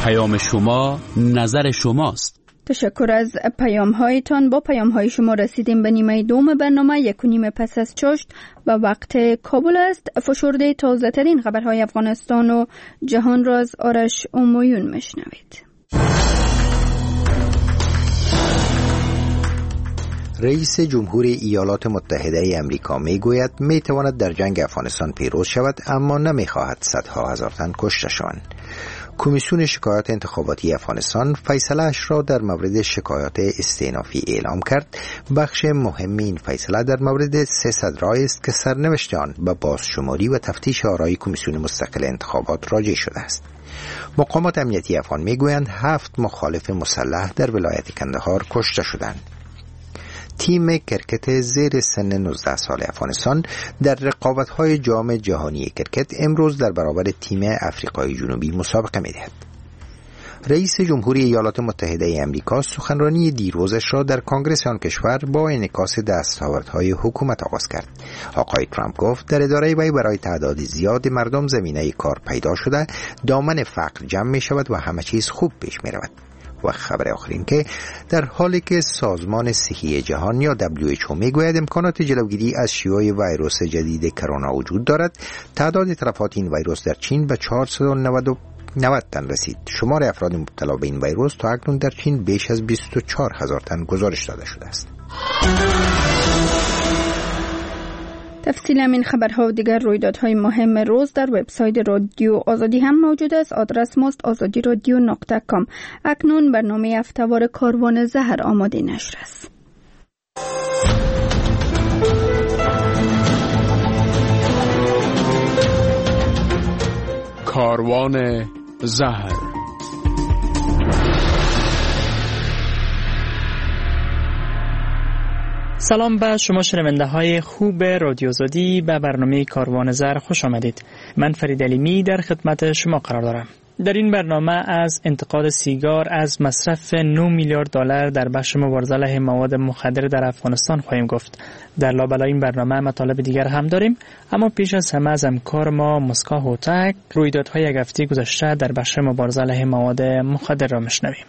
پیام شما نظر شماست. تشکر از پیام هایتان. با پیام های شما رسیدیم به نیمه دوم برنامه 1:30 پس از چاشت و وقت کابل است. فشرده تازه ترین خبرهای افغانستان و جهان را از آرش اومویون مشنوید. رئیس جمهور ایالات متحده امریکا میگوید میتواند در جنگ افغانستان پیروز شود، اما نمیخواهد صدها هزار تن کشته شوند. کمیسیون شکایات انتخاباتی افغانستان فیصله‌اش را در مورد شکایات استئنافی اعلام کرد. بخش مهم این فیصله در مورد 300 رای است که سرنوشت آن به بازشماری و تفتیش آرای کمیسیون مستقل انتخابات راجع شده است. مقامات امنیتی افغان میگویند 7 مخالف مسلح در ولایت کندهار کشته شدند. تیم کرکت زیر سن 19 سال افغانستان در رقابت‌های جام جهانی کرکت امروز در برابر تیم آفریقای جنوبی مسابقه می‌دهد. رئیس جمهوری ایالات متحده امریکا سخنرانی دیروزش را در کنگره آن کشور با انعکاس دستاوردهای حکومت آغاز کرد. آقای ترامپ گفت در اداره وی برای تعداد زیاد مردم زمینه کار پیدا شده، دامن فقر جمع می‌شود و همه چیز خوب پیش می‌رود. و خبر آخرین که در حالی که سازمان صحی جهان یا WHO میگوید امکانات جلوگیری از شیوع ویروس جدید کرونا وجود دارد، تعداد تلفات این ویروس در چین به 490 تن رسید. شمار افراد مبتلا به این ویروس تا اکنون در چین بیش از 24,000 تن گزارش داده شده است. تفصیل این خبرها و دیگر رویدادهای مهم روز در وبسایت رادیو آزادی هم موجود است. آدرس ماست azadiradio.com. اکنون برنامه هفته‌وار کاروان زهر آماده نشر است. کاروان زهر. سلام به شما شنونده های خوب رادیو آزادی. به برنامه کاروان زهر خوش آمدید. من فرید علیمی در خدمت شما قرار دارم. در این برنامه از انتقاد سیگار از مصرف 9 میلیارد دلار در بخش مبارزه علیه مواد مخدر در افغانستان خواهیم گفت. در لابلای این برنامه مطالب دیگر هم داریم، اما پیش از همه از همکار ما مسکا هوتک رویدادهای یک هفته گذشته در بخش مبارزه علیه مواد مخدر را میشنویم.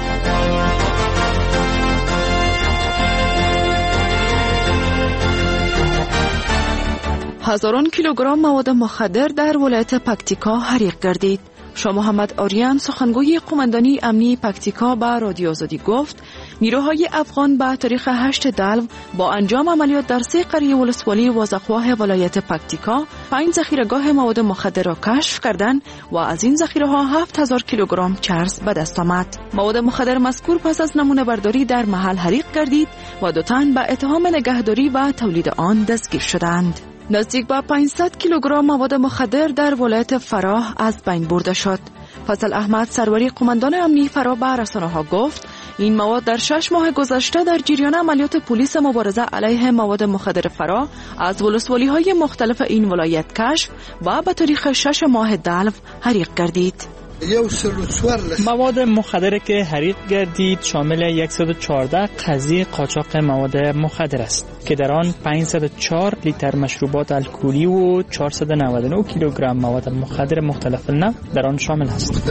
هزاران کیلوگرم مواد مخدر در ولایت پکتیکا حریق گردید. شاه محمد آریان سخنگوی قماندانی امنی پکتیکا به رادیو آزادی گفت نیروهای افغان به تاریخ 8 دلو با انجام عملیات در 3 قریه ولسوالی وازخواه ولایت پکتیکا 5 ذخیره‌گاه مواد مخدر را کشف کردند و از این ذخیره‌ها 7000 کیلوگرم چرس به دست آمد. مواد مخدر مذکور پس از نمونه برداری در محل حریق گردید و 2 تن به اتهام نگهداری و تولید آن دستگیر شدند. نزدیک به 500 کیلوگرم مواد مخدر در ولایت فراه از بین برده شد. فضل احمد سروری قماندان امنی فراه به رسانه‌ها گفت این مواد در 6 ماه گذشته در جریان عملیات پلیس مبارزه علیه مواد مخدر فراه از ولسوالی‌های مختلف این ولایت کشف و به تاریخ 6 ماه دلو حریق گردید. مواد مخدر که حریق گردید شامل 114 قضیه قاچاق مواد مخدر است که در آن 504 لیتر مشروبات الکلی و 499 کیلوگرم مواد مخدر مختلف نوع در آن شامل است.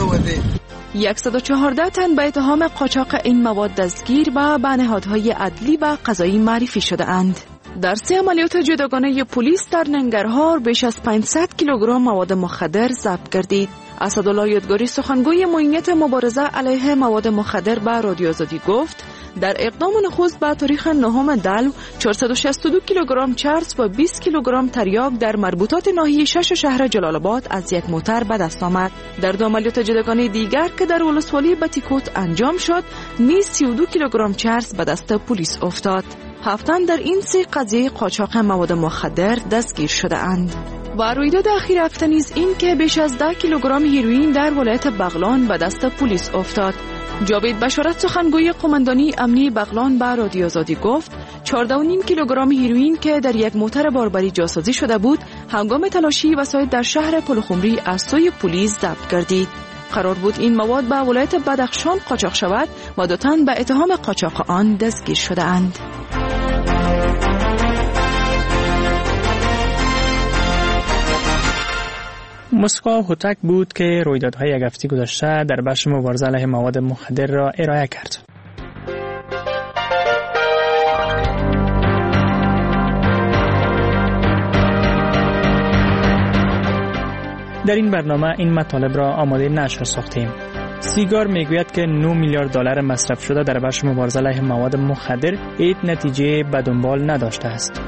114 تن به اتهام قاچاق این مواد دستگیر و به نهادهای عدلی و قضایی معرفی شده اند. در 3 عملیات جداگانه پلیس در ننگرهار بیش از 500 کیلوگرم مواد مخدر ضبط گردید. اسدالله یادگاری سخنگوی معینیت مبارزه علیه مواد مخدر به رادیو آزادی گفت در اقدام نخست به تاریخ 9 دلو 462 کیلوگرم چرس و 20 کیلوگرم تریاک در مربوطات ناحیه 6 شهر جلال آباد از یک موتر به دست آمد. در 2 عملیات جداگانه دیگر که در ولسوالی بتیکوت انجام شد نیز 32 کیلوگرم چرس به دست پلیس افتاد. 7 تن در این 3 قضیه قاچاق مواد مخدر دستگیر شده اند. و رویداد اخیر هفته نیز این که بیش از 10 کیلوگرم هیروئین در ولایت بغلان به دست پلیس افتاد. جاوید بشارت سخنگوی قماندانی امنی بغلان به رادیو آزادی گفت 14.5 کیلوگرم هیروئین که در یک موتر باربری جاسازی شده بود هنگام تلاشی وسایط در شهر پلخمری از سوی پلیس ضبط گردید. قرار بود این مواد به ولایت بدخشان قاچاق شود و 2 تن به اتهام قاچاق آن دستگیر شده اند. مسکو هوتک بود که رویدادهای یک هفته گذشته در بخش مبارزه علیه مواد مخدر را ارائه کرد. در این برنامه این مطالب را آماده نشر ساختیم. سیگار میگوید که 9 میلیارد دلار مصرف شده در بخش مبارزه علیه مواد مخدر هیچ نتیجه به دنبال نداشته است.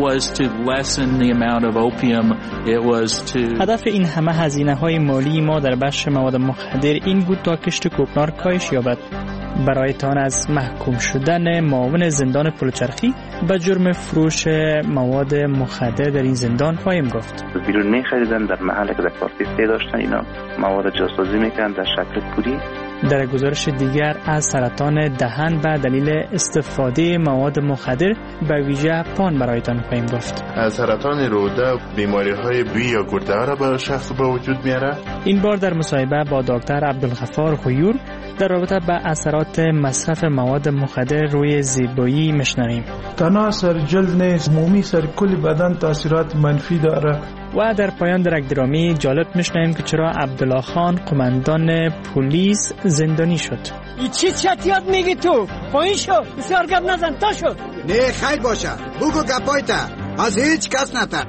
هدف این همه هزینه‌های مالی ما در بخش مواد مخدر این بود تا کشت کوکنار کاهش یابد. برایتان از محکوم شدن معاون زندان پلچرخی به جرم فروش مواد مخدر در این زندان خواهیم گفت. بیرون می‌خریدن، در محلی که در پارتیستی داشتن، اینا مواد جاسازی میکنن در شکل پودی. در گزارش دیگر از سرطان دهن به دلیل استفاده مواد مخدر به ویژه پان برایتان خواهیم گفت. از سرطان روده بیماری‌های بوی یا گرده را به شخص به وجود میاره. این بار در مصاحبه با دکتر عبدالغفار غیور در رابطه با اثرات مصرف مواد مخدر روی زیبایی میشنویم. تنها سر جلد نیست، عمومی سر کل بدن تاثیرات منفی داره. و در پایان درک درامی جالب میشنویم که چرا عبدالله خان قماندان پلیس زندانی شد. ای چی چتیات میگی تو؟ پایین شو، بسیار گپ نزن، تا شو. نه خیر باشه، بگو گپایتا، از هیچ کس نتر.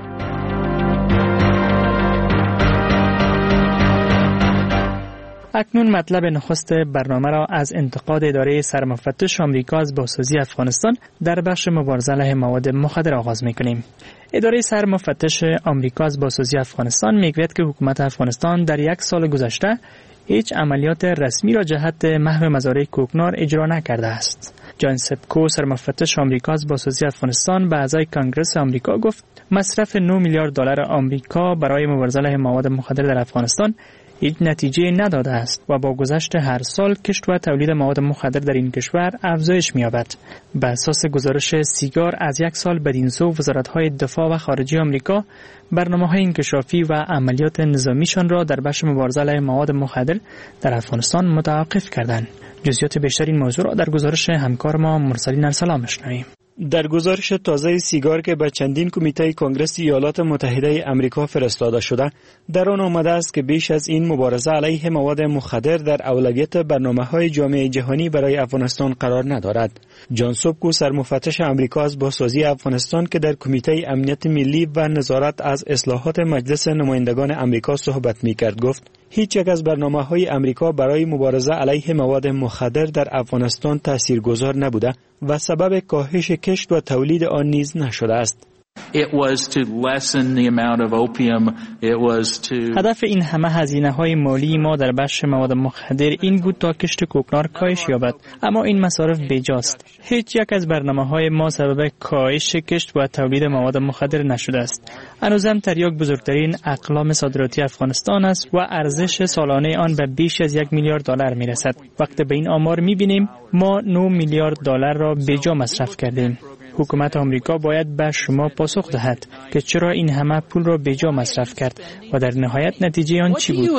اکنون مطلب نخست برنامه را از انتقاد اداره سرمفتش آمریکا از بازسازی افغانستان در بخش مبارزه علیه مواد مخدر آغاز می‌کنیم. اداره سرمفتش آمریکا از بازسازی افغانستان میگوید که حکومت افغانستان در 1 سال گذشته هیچ عملیات رسمی را جهت محو مزارع کوکنار اجرا نکرده است. جان سپکو سرمفتش آمریکا از بازسازی افغانستان به اعضای کنگره آمریکا گفت مصرف 9 میلیارد دلار آمریکا برای مبارزه علیه مواد مخدر در افغانستان هیچ نتیجه نداده است و با گذشت هر سال کشت و تولید مواد مخدر در این کشور افزایش می‌یابد. بر اساس گزارش سیگار از 1 سال بدین سو وزارت‌های دفاع و خارجه آمریکا برنامه‌های انکشافی و عملیات نظامیشان را در بخش مبارزه علیه مواد مخدر در افغانستان متوقف کردند. جزئیات بیشتر این موضوع را در گزارش همکار ما مرسلین ارسلان می‌شنویم. در گزارش تازه سیگار که به چندین کمیته کنگره ایالات متحده آمریکا فرستاده شده، در آن آمده است که بیش از این مبارزه علیه مواد مخدر در اولویت برنامه‌های جامعه جهانی برای افغانستان قرار ندارد. جان سپکو سرمفتش آمریکا از بازسازی افغانستان که در کمیته امنیت ملی و نظارت از اصلاحات مجلس نمایندگان آمریکا صحبت می‌کرد گفت: هیچ یک از برنامه‌های آمریکا برای مبارزه علیه مواد مخدر در افغانستان تاثیرگذار نبوده و سبب کاهش کشت و تولید آن نیز نشده است. هدف این همه هزینه‌های مالی ما در بخش مواد مخدر این بود تا کشت کوکنار کاهش یابد، اما این مصارف بیجاست. هیچ یک از برنامه‌های ما سبب کاهش کشت و تولید مواد مخدر نشده است. هنوزم تریاک بزرگترین اقلام صادراتی افغانستان است و ارزش سالانه آن به بیش از 1 میلیارد دلار میرسد. وقتی به این آمار می‌بینیم ما 9 میلیارد دلار را بیجا مصرف کردیم. حکومت آمریکا باید به شما پاسخ دهد که چرا این همه پول را بیجا مصرف کرد و در نهایت نتیجه آن چی بود؟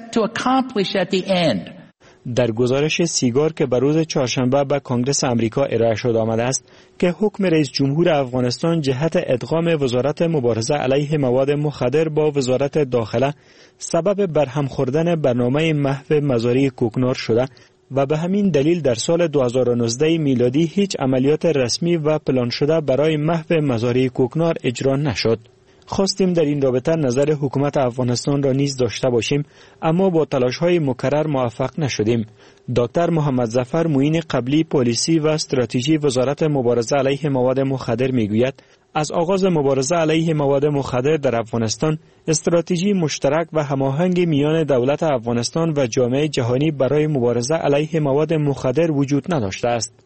در گزارش سیگار که به روز چهارشنبه به کنگره آمریکا ارائه شده آمده است که حکم رئیس جمهور افغانستان جهت ادغام وزارت مبارزه علیه مواد مخدر با وزارت داخله سبب برهم خوردن برنامه محو مزارع کوکنار شده و به همین دلیل در سال 2019 میلادی هیچ عملیات رسمی و پلان شده برای محو مزارع کوکنار اجرا نشد. خواستیم در این رابطه نظر حکومت افغانستان را نیز داشته باشیم، اما با تلاش‌های مکرر موفق نشدیم. دکتر محمد ظفر معین قبلی پالیسی و استراتژی وزارت مبارزه علیه مواد مخدر میگوید از آغاز مبارزه علیه مواد مخدر در افغانستان استراتژی مشترک و هماهنگ میان دولت افغانستان و جامعه جهانی برای مبارزه علیه مواد مخدر وجود نداشته است.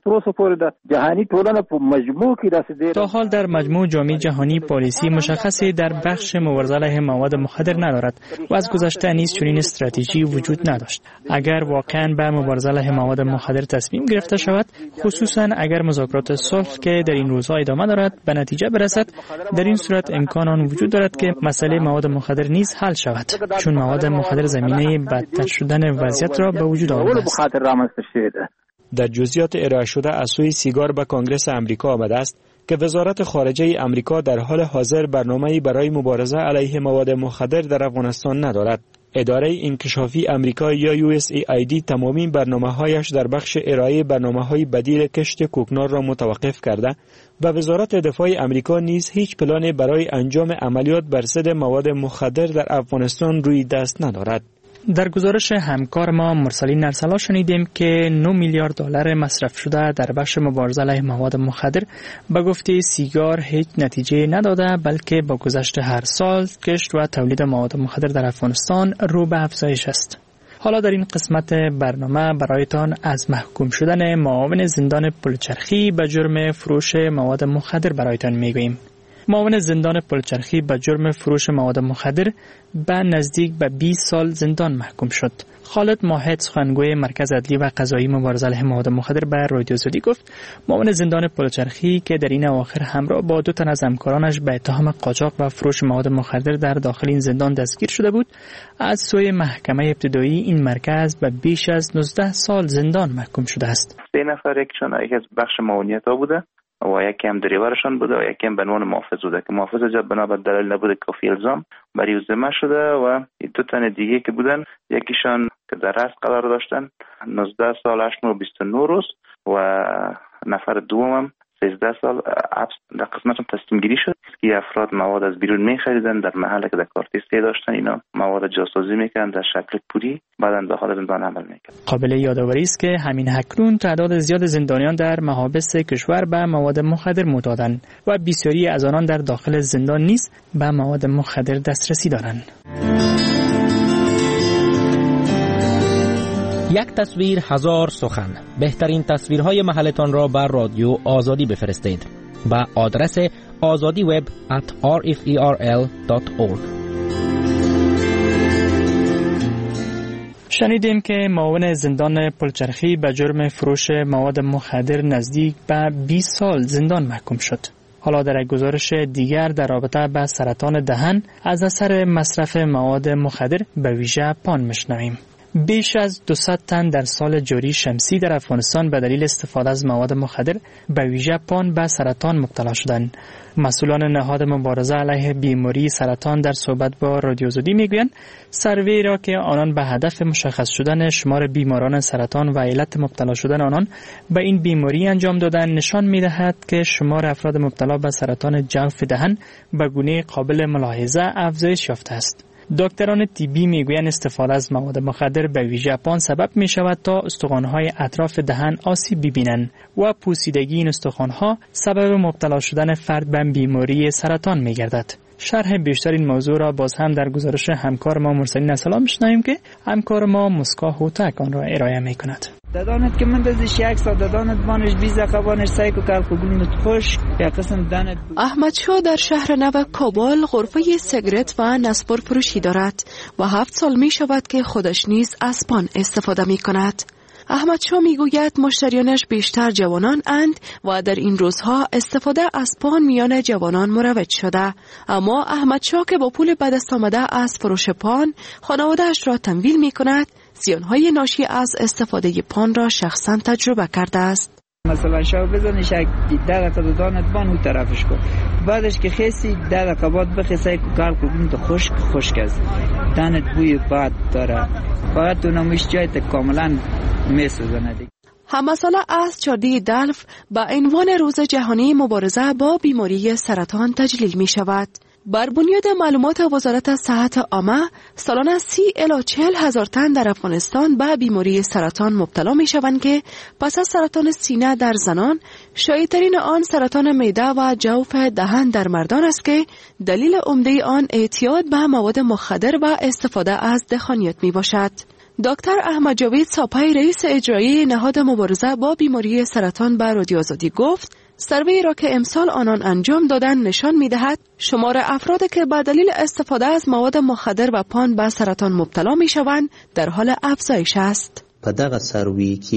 تا حال در مجموع جامعه جهانی پالیسی مشخصی در بخش مبارزه علیه مواد مخدر ندارد و از گذشته نیز چنین استراتژی وجود نداشت. اگر واقعا به مبارزه علیه مواد مخدر تصمیم گرفته شود، خصوصا اگر مذاکرات صلح که در این روزها ادامه دارد به نتیجه برسد، در این صورت امکان آن وجود دارد که مسئله مواد مخدر نیز حل شود، چون مواد مخدر زمینه بدتر شدن وضعیت را به وجود آورده است. در جزئیات ارائه شده از سوی سیگار به کنگره آمریکا آمده است که وزارت خارجه امریکا در حال حاضر برنامه‌ای برای مبارزه علیه مواد مخدر در افغانستان ندارد. اداره انکشافی امریکا یا USAID تمامی برنامه‌هایش در بخش ارائه برنامه‌های بدیل کشت کوکنار را متوقف کرده و وزارت دفاع امریکا نیز هیچ پلانی برای انجام عملیات بر ضد مواد مخدر در افغانستان روی دست ندارد. در گزارش همکار ما مرسلین ارسلا شنیدیم که 9 میلیارد دلار مصرف شده در بخش مبارزه علیه مواد مخدر به گفته سیگار هیچ نتیجه نداده، بلکه با گذشت هر سال کشت و تولید مواد مخدر در افغانستان رو به افزایش است. حالا در این قسمت برنامه برایتان از محکوم شدن معاون زندان پلچرخی به جرم فروش مواد مخدر برایتان میگوییم. معاون زندان پلچرخی به جرم فروش مواد مخدر به نزدیک به 20 سال زندان محکوم شد. خالد ماهد، سخنگوی مرکز عدلی و قضایی مبارزه علیه مواد مخدر، به رادیو زدی گفت معاون زندان پلچرخی که در این اواخر همراه با 2 تن از همکارانش به اتهام قاچاق و فروش مواد مخدر در داخل این زندان دستگیر شده بود، از سوی محکمه ابتدایی این مرکز به بیش از 19 سال زندان محکوم شده است. 3 نفر یکی از بخش معاونیت ها بوده و یکی هم دریورشان بوده و یکی هم به عنوان محافظ بوده که محافظ جب بنا به دلیل نبوده کافی الزام برای ذمه شده و 2 تن دیگه که بودن، یکیشان که در رأس قرار داشتن 19 سال 8 ماه و 29 روز و نفر دوم 13 سال حبس در قسمتشون تصمیم گیری شد که افراد مواد از بیرون می‌خریدن، در محلی که در کارتیستی داشتن اینا مواد جاسازی می‌کردن در شکل پولی، بعداً داخل زندان عمل می‌کردن. قابل یادآوری است که همین اکنون تعداد زیاد زندانیان در محابس کشور به مواد مخدر معتادند و بسیاری از آنان در داخل زندان نیز به مواد مخدر دسترسی دارند. یک تصویر هزار سخن. بهترین تصویرهای محلتان را بر رادیو آزادی بفرستید به آدرس azadiweb@rferl.org. شنیدیم که معاون زندان پلچرخی به جرم فروش مواد مخدر نزدیک به 20 سال زندان محکوم شد. حالا در گزارش دیگر در رابطه با سرطان دهن از اثر مصرف مواد مخدر به ویژه پان میشنویم. بیش از 200 تن در سال جاری شمسی در افغانستان به دلیل استفاده از مواد مخدر به ویژه پان به سرطان مبتلا شدند. مسئولان نهاد مبارزه علیه بیماری سرطان در صحبت با رادیو زدی میگویند سروی را که آنان به هدف مشخص شدن شمار بیماران سرطان و علت مبتلا شدن آنان به این بیماری انجام دادن نشان میدهد که شمار افراد مبتلا به سرطان جوف دهن به گونه قابل ملاحظه افزایش یافته است. دکتران طبی میگویند استفاده از مواد مخدر به ویژه پان سبب می شود تا استخوان‌های اطراف دهن آسیب ببینند و پوسیدگی این استخوان‌ها سبب مبتلا شدن فرد به بیماری سرطان می گردد. شرح بیشتر این موضوع را باز هم در گزارش همکار ما مرسلین ارسلا میشنویم که همکار ما مسکا هوتک آن را ارائه می کند. دادانت که من دزش یک سال دادانت بانش 20 دقیقه بانش سعی کو کل کو گلونت خوش یا قسم دانت. احمد شاه در شهر نو کابل غرفه سیگرت و نسبار فروشی دارد و 7 سال می شود که خودش نیز از پان استفاده می کند. احمد شاه می گوید مشتریانش بیشتر جوانان اند و در این روزها استفاده از پان میان جوانان مروج شده. اما احمد شاه که با پول به دست آمده از فروش پان خانواده‌اش را تمویل می کند، زیانهای ناشی از استفاده پان را شخصا تجربه کرده است. مثلا شاو بزنش 10 دقیقه دانت بان اون طرفش کن، بعدش که خیسی 10 دقیقه بعد بخیسای کال کن تو خشک است، دانت بوی باد داره، فقط تو نمیش جایت کاملا میسوزونه. همساله از 14 دلف به عنوان روز جهانی مبارزه با بیماری سرطان تجلیل می شود. بر بنیاد معلومات وزارت صحت عامه سالانه 30 الی 40 هزار تن در افغانستان به بیماری سرطان مبتلا می شوند که پس از سرطان سینه در زنان شایع‌ترین آن سرطان معده و جوف دهن در مردان است که دلیل عمده آن اعتیاد به مواد مخدر و استفاده از دخانیات می باشد. دکتر احمد جاوید ساپای رئیس اجرایی نهاد مبارزه با بیماری سرطان به رادیو آزادی گفت سروی را که امسال آنان انجام دادن نشان می‌دهد شمار افرادی که به دلیل استفاده از مواد مخدر و پان به سرطان مبتلا می‌شوند در حال افزایش است. په دغه سروي کې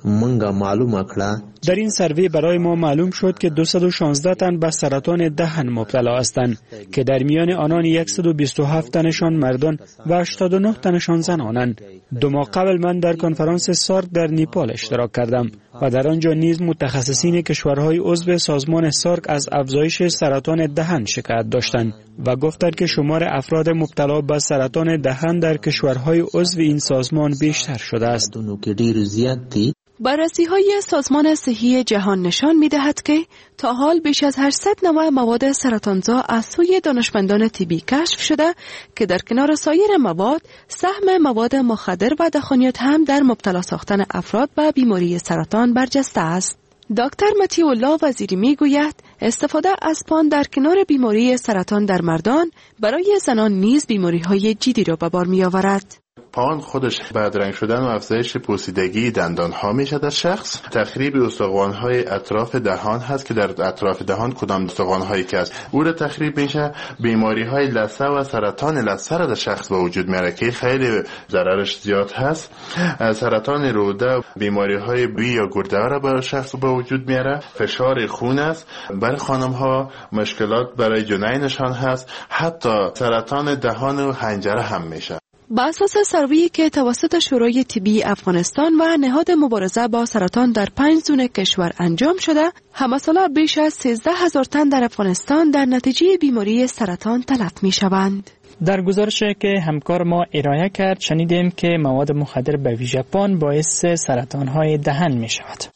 منگا معلوم اکڑا. در این سروی برای ما معلوم شد که 216 تن به سرطان دهن مبتلا هستند که در میان آنان 127 تنشان مردان و 89 تنشان زنانند. 2 ماه قبل من در کنفرانس سارک در نیپال اشتراک کردم و در آنجا نیز متخصصین کشورهای عضو سازمان سارک از افزایش سرطان دهن شکایت داشتند و گفتند که شمار افراد مبتلا به سرطان دهن در کشورهای عضو این سازمان بیشتر شده است. بررسی‌های سازمان صحی جهان نشان می‌دهد که تا حال بیش از 800 نوع مواد سرطانزا از سوی دانشمندان طبی کشف شده که در کنار سایر مواد سهم مواد مخدر و دخانیات هم در مبتلا ساختن افراد به بیماری سرطان برجسته است. دکتر متیو الله وزیری میگوید استفاده از پان در کنار بیماری سرطان در مردان برای زنان نیز بیماری‌های جدی را به بار می‌آورد. پان خودش بدرنگ شدن و افزایش پوسیدگی دندان ها میشه در شخص. تخریب استخوان های اطراف دهان هست که در اطراف دهان کدام استخوان هایی که است او را تخریب میشه. بیماری های لثه و سرطان لثه را در شخص به وجود میاره که خیلی ضررش زیاد هست. سرطان روده، بیماری های بی یا گرده را برای شخص به وجود میاره. فشار خون است برای خانم ها، مشکلات برای جنینشان هست. حتی سرطان دهان و حنجره هم میشه. با اساس سروی که توسط شورای طبی افغانستان و نهاد مبارزه با سرطان در 5 زون کشور انجام شده، همساله بیش از 13,000 تن در افغانستان در نتیجه بیماری سرطان تلف می شوند. در گزارشی که همکار ما ارائه کرد شنیدیم که مواد مخدر به ویژه پان باعث سرطان‌های دهن می شود.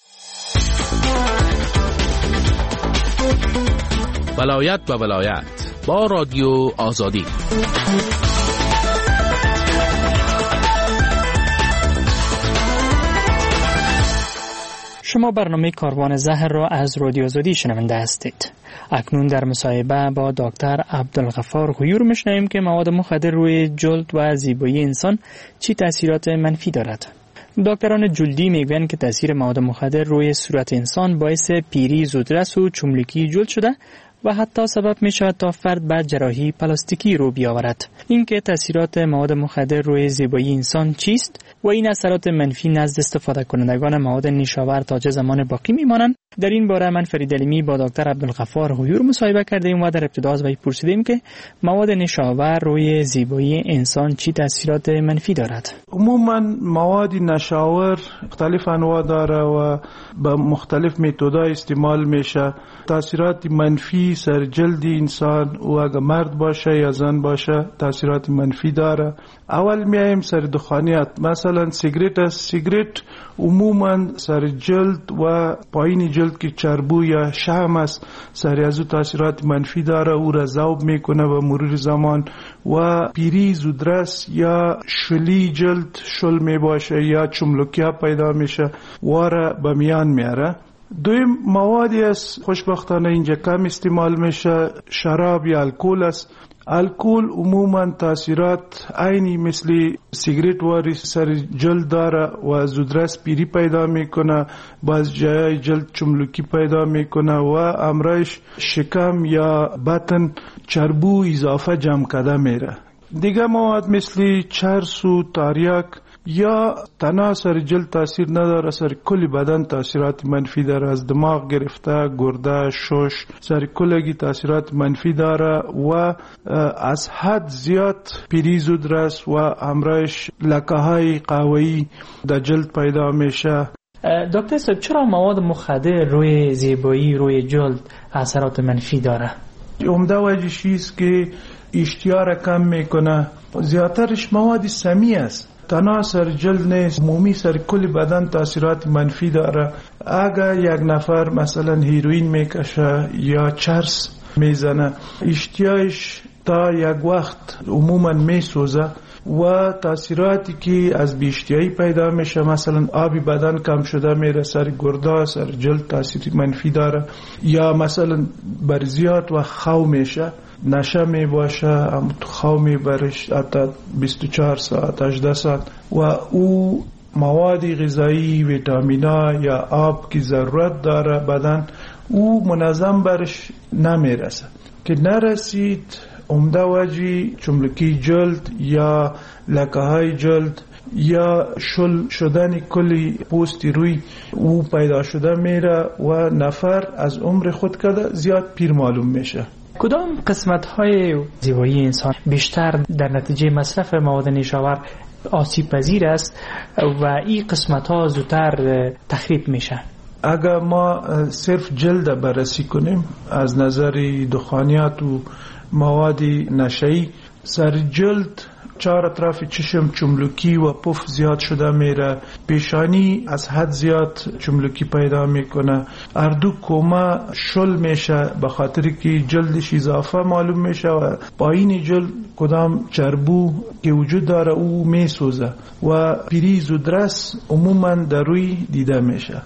ولایت و ولایت با رادیو آزادی. شما برنامه کاروان زهر را از رادیو آزادی شنونده هستید. اکنون در مصاحبه با دکتر عبدالغفار غیور میشنویم که مواد مخدر روی جلد و زیبایی انسان چی تاثیرات منفی دارد. دکتران جلدی میگویند که تاثیر مواد مخدر روی صورت انسان باعث پیری، زودرس و چملکی جلد شده و حتی سبب می شود تا فرد به جراحی پلاستیکی رو بیاورد. این که تاثیرات مواد مخدر روی زیبایی انسان چیست و این اثرات منفی نزد استفاده کنندگان مواد نیشاور تا چه زمان باقی میمانند، در این باره من فرید علیمی با دکتر عبدالغفار غیور مصاحبه کردیم و در ابتدا از وی پرسیدیم که مواد نیشاور روی زیبایی انسان چی تاثیرات منفی دارد. عموما مواد نشاور مختلف انواع داره و به مختلف متدای استعمال میشه. تاثیرات منفی سر جلد انسان و اگر مرد باشه یا زن باشه تاثیرات منفی داره. اول میایم سر دخانیات، مثلا سیگرت عموما سر جلد و پایین جلد که چربو یا شحم است سر از تاثیرات منفی داره، او را ذوب میکنه و مرور زمان و پیری، زودرس یا شلی جلد شل می باشه یا چملکیا پیدا میشه و را به میان میاره. دویم موادی است خوشبختانه اینجا کم استعمال میشه، شراب یا الکل است. الکل عموما تاثیرات عینی مثل سیگرت واری سر جلد داره و زودرس پیری پیدا میکنه، باز جای جلد چملکی پیدا میکنه و امرایش شکم یا بطن چربو اضافه جمع کرده میره. دیگه مواد مثل چرس و تاریک یا تنها سر جلد تاثیر نداره، سر کلی بدن تاثیرات منفی داره، از دماغ گرفته گرده، شش، سر کلگی تاثیرات منفی داره و از حد زیاد پیری، زودرس و همراهش لکه های قهوه‌ای در جلد پیدا میشه. دکتر صاحب چرا مواد مخدر روی زیبایی روی جلد اثرات منفی داره؟ عمده وجهش است که اشتها را کم میکنه، زیادترش مواد سمی است، تنها سر جلد نیست، عمومی سر کل بدن تاثیرات منفی داره. اگر یک نفر مثلا هیروئین میکشه یا چرس میزنه اشتیاش تا یک وقت عموما میسوزه و تاثیراتی که از بیشتیایی پیدا میشه، مثلا آبی بدن کم شده میره، سر گرده، سر جلد تاثیر منفی داره، یا مثلا بر زیاد و خو میشه، نشه می باشه، خو می برش حتی 24 ساعت 18 ساعت و او مواد غذایی، ویتامینا یا آب که ضرورت داره بدن او منظم برش نمیرسه. که نرسید عمده وجه چملکی جلد یا لکه های جلد یا شل شدن کلی پوست روی او پیدا شده میره و نفر از عمر خود کده زیاد پیر معلوم میشه. کدام قسمت های زیبایی انسان بیشتر در نتیجه مصرف مواد نیشاور آسیب پذیر است و این قسمت ها زودتر تخریب میشه؟ اگر ما صرف جلد بررسی کنیم از نظر دخانیات و مواد نشئی، سر جلد چهار اطراف چشم چملکی و پف زیاد شده میره، پیشانی از حد زیاد چملکی پیدا میکنه، اردو کومه شل میشه به خاطر که جلدش اضافه معلوم میشه و پایین جلد کدام چربو که وجود داره او میسوزه و پیری زودرس عموما در روی دیده میشه.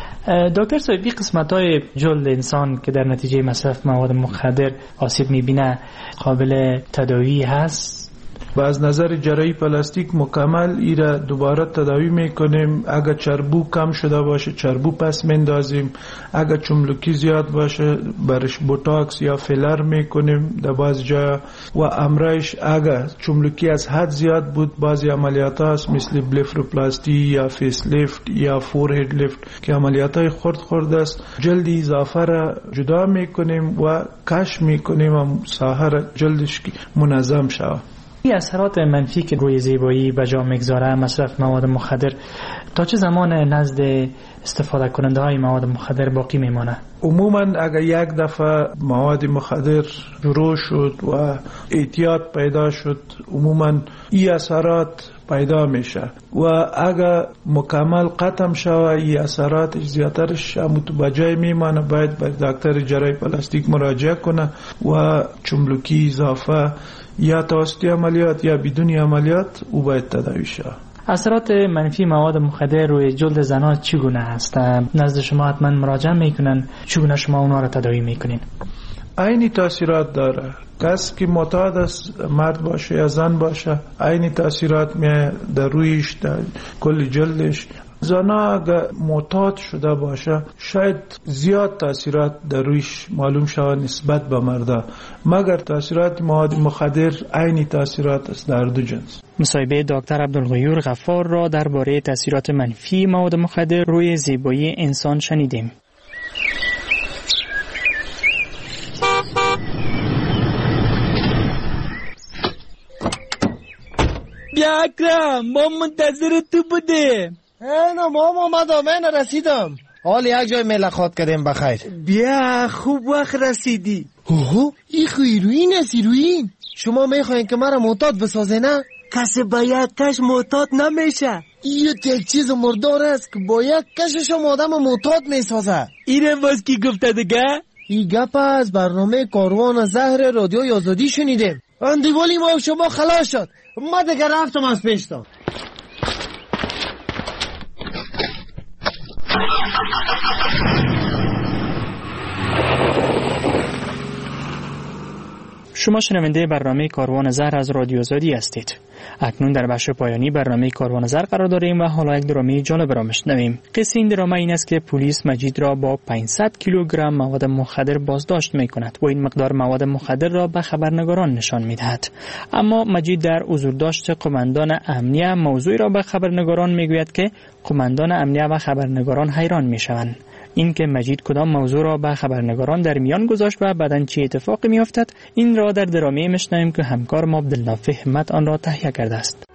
دکتر صاحب، قسمت های جلد انسان که در نتیجه مصرف مواد مخدر آسیب میبینه قابل تداوی هست؟ و از نظر جراحی پلاستیک مکمل ایره دوباره تداوی میکنیم. اگر چربو کم شده باشه چربو پس مندازیم، اگر چملکی زیاد باشه برش بوتاکس یا فیلر میکنیم در بعض جا و امرایش اگر چملکی از حد زیاد بود بعضی عملیات هست مثل بلفروپلاستی یا فیس لیفت یا فورهید لیفت که عملیات های خرد است، جلد اضافه را جدا میکنیم و کش میکنیم و ساحر جلدش منظم شود. این اثرات منفی که روی زیبایی به جا میگذاره مصرف مواد مخدر تا چه زمان نزد استفاده کننده های مواد مخدر باقی میمانه؟ عموما اگر یک دفعه مواد مخدر شروع شد و اعتیاد پیدا شد عموما این اثرات پیدا میشه و اگر مکمل ختم شوه این اثراتش زیادترش متوجه میمانه، باید به دکتر جراحی پلاستیک مراجعه کنه و چملکی اضافه یا توسط عملیات یا بدون عملیات او باید تداوی شود. اثرات منفی مواد مخدر روی جلد زنان چگونه است؟ نزد شما حتما مراجعه میکنن، چگونه شما اونا را تداوی میکنین؟ عینی تاثیرات داره. کسی که معتاد است مرد باشه یا زن باشه عینی تاثیرات می در رویش در کل جلدش. زنا اگر معتاد شده باشه شاید زیاد تاثیرات در رویش معلوم شود نسبت به مردا، مگر تاثیرات مواد مخدر عینی تاثیرات است در دو جنس. مصاحبه دکتر عبدالغیور غفار را درباره تاثیرات منفی مواد مخدر روی زیبایی انسان شنیدیم. بیا اکرم، ما منتظر تو بودیم. نه مام اومدم، من رسیدم. حال یک جای ملاقات کردیم بخیر. بیا خوب وقت رسیدی. اوه این هیروئین است. هیروئین شما میخواین که مرا معتاد بسازه نه؟ کسی با یک کش معتاد نمیشه. این یک چیز مردار است که با یک کشش هم آدم معتاد میسازه. اینه باز کی گفته دیگه؟ این گپ از برنامه کاروان زهر رادیوی آزادی شنیدیم. اندیوالی ما شما خلاص شد. ما دیگه رفتم از پیشتان. شما شنونده برنامه کاروان زهر از رادیو آزادی هستید. اکنون در بخش پایانی برنامه کاروان زهر قرار داریم و حالا یک درامه جالب را میشنویم. قصه این درامه این است که پلیس مجید را با 500 کیلوگرم مواد مخدر بازداشت میکند و این مقدار مواد مخدر را به خبرنگاران نشان میدهد. اما مجید در حضورداشت قماندان امنیه موضوعی را به خبرنگاران میگوید که قماندان امنیه و خبرنگاران حیران میشوند. این که مجید کدام موضوع را به خبرنگاران در میان گذاشت و بعداً چه اتفاقی میافتد، این را در درامه میشنویم که همکار ما عبدالنافع همت آن را تهیه کرده است.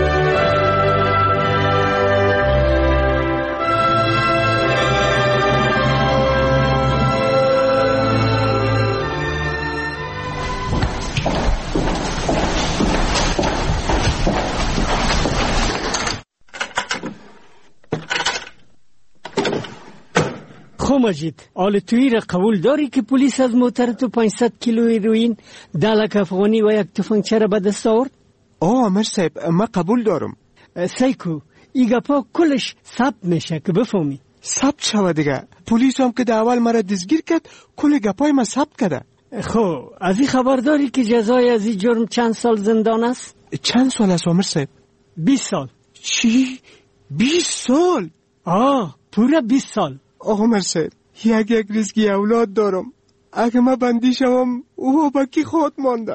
مجید، آل توی را قبول داری که پلیس از موتر تو 500 کیلو هیروئین، 10 لک افغانی و یک تفنگچه را به دست آورد؟ امیر صاحب ما قبول دارم. سیکو این گپا کلش ثبت میشه که بفهمی. ثبت شوه دیگه. پلیس هم که در اول مرا دستگیر کرد کل گپای ما ثبت کرده. خب از این خبر داری که جزای از این جرم چند سال زندان است؟ چند سال است امیر صاحب؟ 20 سال. چی؟ 20 سال؟ پورا 20 سال. امیر صاحب یک ریسکی اولاد دارم. اگه ما بندی شوم او با کی خود ماندن؟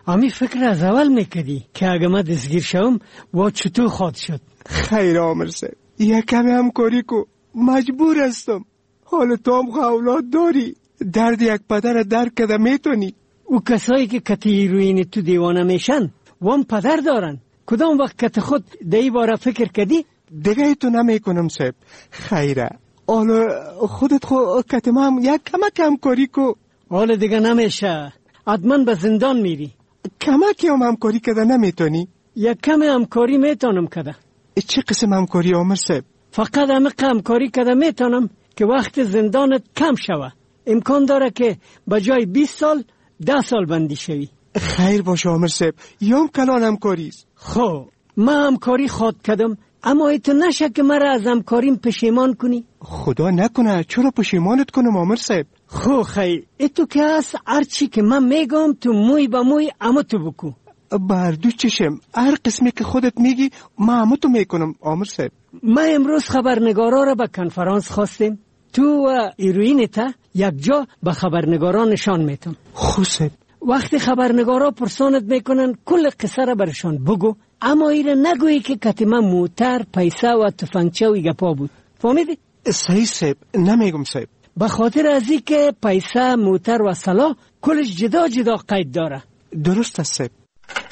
امی فکر از اول میکردی که اگه من دستگیر شوم و چطور خواد شد؟ خیر عامر صاحب، یک کمی همکاری کو، مجبور هستم. حالا تو هم اولاد داری، درد یک پدر درک کده میتونی. او کسایی که کت هیروئین تو دیوانه میشن و هم پدر دارن، کدام وقت کت خود دی باره فکر کردی؟ دیگه تو نمیکنم صاحب. خیره، حالا خودت خود کت ما هم یک کمک همکاری کو. حالا دیگه نمیشه، حتما به زندان میری. کمکی هم همکاری کده نمیتونی؟ یک کم همکاری میتونم کده. چه قسم همکاری عامر صاحب؟ فقط همکاری کده میتونم که وقت زندانت کم شوه. امکان داره که بجای 20 سال 10 سال بندی شوی. خیر باشه عامر صاحب، یام کلان همکاریست. خب من همکاری خواد کدم، اما ایتو نشه که مرا از همکاریم پشیمان کنی. خدا نکنه، چرا پشیمانت کنم عامر صاحب؟ خب خیر، ایتو که هست هرچی که من میگم تو موی با موی اما تو بکو. بردو چشم، هر قسمی که خودت میگی من همه تو میکنم عامر صاحب. ما امروز خبرنگارا را به کنفرانس خواستیم، تو و هیروئینت یک جا به خبرنگارا نشان میتم. خوب صاحب. وقتی خبرنگارا پرسانت میکنن کل قصه را برشان بگو، اما ایره نگویی که کتیما موتر، پیسه و تفنگچه و گپا بود. فهمیدی؟ صحیح صاحب، نمیگم صاحب. به خاطر ازی که پیسه، موتر و سلاح کلش جدا جدا قید داره. درست است صاحب.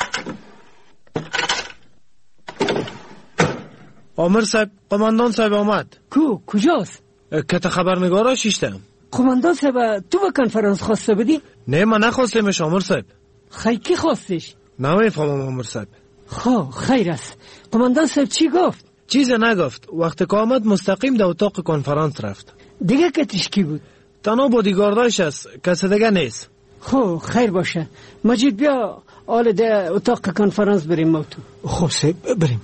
عامر صاحب، قماندان صاحب آمد. کجاست؟ کت خبرنگارا شیشتم. قماندان صاحب تو به کنفرانس خواسته بودی؟ نه من نخواستمش عامر صاحب. خیلی کی خواستش؟ نمیفهمم عامر صاحب. خب خیر است. قماندان صاحب چی گفت؟ چیز نگفت. وقتی که آمد مستقیم در اتاق کنفرانس رفت. دیگه کتش کی بود؟ تنها بادیگارداش است، کسی دیگه نیست. خب خیر باشه. مجید بیا حالا در اتاق کنفرانس بریم ما تو. خب صاحب بریم.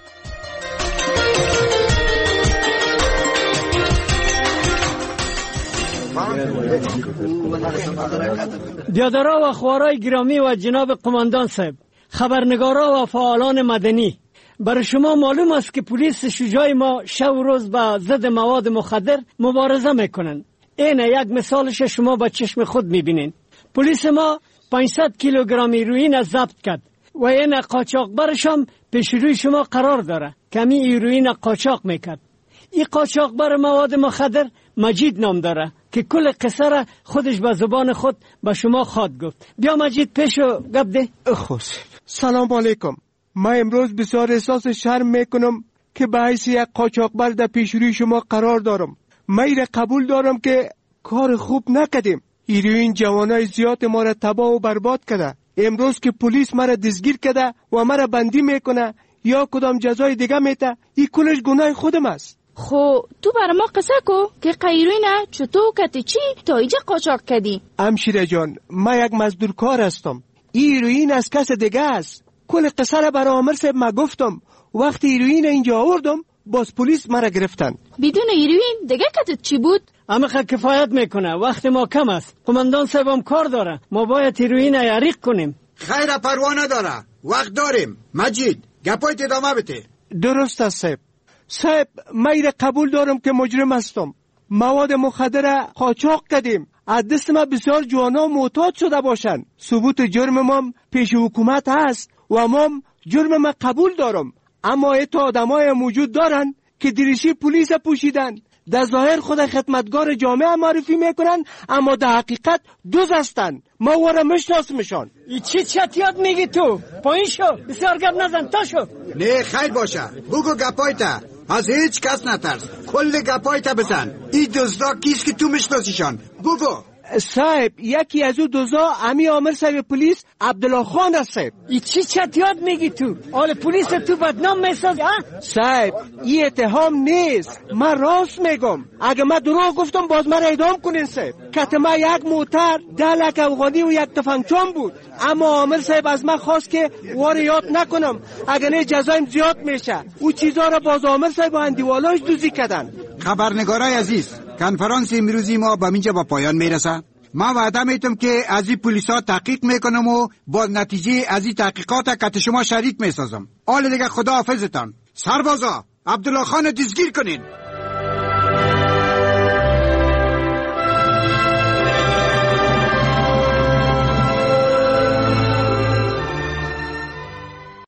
بیادرها و خوارای گرامی و جناب قماندان صاحب، خبرنگارا و فعالان مدنی، برای شما معلوم است که پلیس شجاع ما شب و روز با ضد مواد مخدر مبارزه میکنن. این یک مثالش شما با چشم خود میبینین. پلیس ما 500 کیلوگرم هیروئین از ضبط کرد و این قاچاقبرش هم پیش روی شما قرار داره که همین هیروئین قاچاق میکرد. این قاچاقبر مواد مخدر مجید نام داره که کل قصه را خودش به زبان خود به شما خواد گفت. بیا مجید پیشو گپ ده. خوش. سلام علیکم. من امروز بسیار احساس شرم میکنم که به حیث یک قاچاقبر در پیش روی شما قرار دارم. من ایره قبول دارم که کار خوب نکردیم. هیروئین جوانای زیاد ما را تباه و برباد کرده. امروز که پلیس مرا دستگیر کرده و مرا بندی میکنه یا کدام جزای دیگه میته، این کلش گناه خودم است. خو تو برای ما قصه کو که هیروئین چطور کتی چی تا اینجا قاچاق کردی؟ همشیره جان، من یک مزدور کار هستم. هیروئین از کس دیگه است. کل قصه را برای عامر صاحب ما گفتم. وقتی هیروئین اینجا آوردم باز پلیس مرا گرفتن. بدون هیروئین دیگه کتت چی بود؟ همه کفایت میکنه، وقت ما کم است. قماندان صاحب هم کار داره، ما باید هیروئین یریق کنیم. خیر پروا نداره، وقت داریم. مجید گپایت ادامه بده. درست است صاحب. صاحب من ایره قبول دارم که مجرم هستم. مواد مخدر قاچاق کردیم. از دست ما بسیار جوانا معتاد شده باشن. ثبوت جرم ما پیش حکومت هست و ما جرم ما قبول دارم. اما ایت آدمای موجود دارن که دریشی پلیس پوشیدن، در ظاهر خود خدمتگار جامعه معرفی میکنن اما در حقیقت دوز هستن. ما واره مشناسمشان. ای چی چطیات میگی تو؟ پایین شو، بسیار گپ نزن، تا شو. نه خیر باشه، بگو گپایتا. از هیچ کس نترس، کل گپایتا بزن. این دزدا کیست که تو میشناسیشان؟ بگو. صاحب یکی از او دوزا امی عامر صاحب پلیس عبدالله خان است صاحب. ای چی چطیات میگی تو؟ آل پلیس تو بدنام میسازی؟ صاحب این اتهام نیست، من راست میگم. اگه من دروغ گفتم باز من اعدام کنین صاحب. کتما یک موتر 10 لک افغانی و یک تفنگچام بود، اما عامر صاحب از من خواست که وار یاد نکنم، اگه نه جزایم زیاد میشه. او چیزا را باز عامر صاحب و اندیوالاش دوزی کردن. خبرنگارای عزیز، کنفرانس امروزی ما به اینجا با پایان میرسه. ما وعده میتم که از این پلیسا تحقیق میکنم و با نتیجه از این تحقیقات کت شما شریک میسازم. حال دیگه خدا حافظتان. سربازا عبدالله خان دستگیر کنین.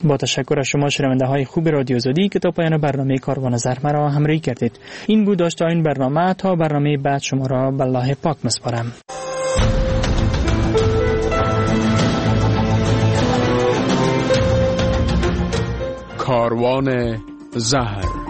با تشکر از شما شنونده های خوب رادیو آزادی که تا پایان برنامه کاروان زر مرا همراهی کردید. این بود داشته این برنامه. تا برنامه بعد شما را به الله پاک مسپارم. کاروان زهر.